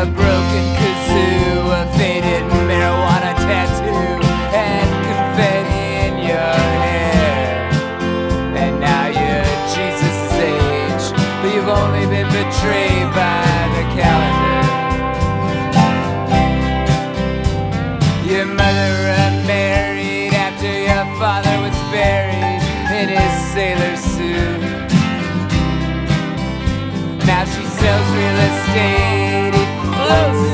a broken kazoo, a faded marijuana tattoo, and confetti in your hair. And now you're Jesus' age, but you've only been betrayed by the calendar. Your mother remarried after your father was buried in his sailor suit. Now she sells real estate, he floats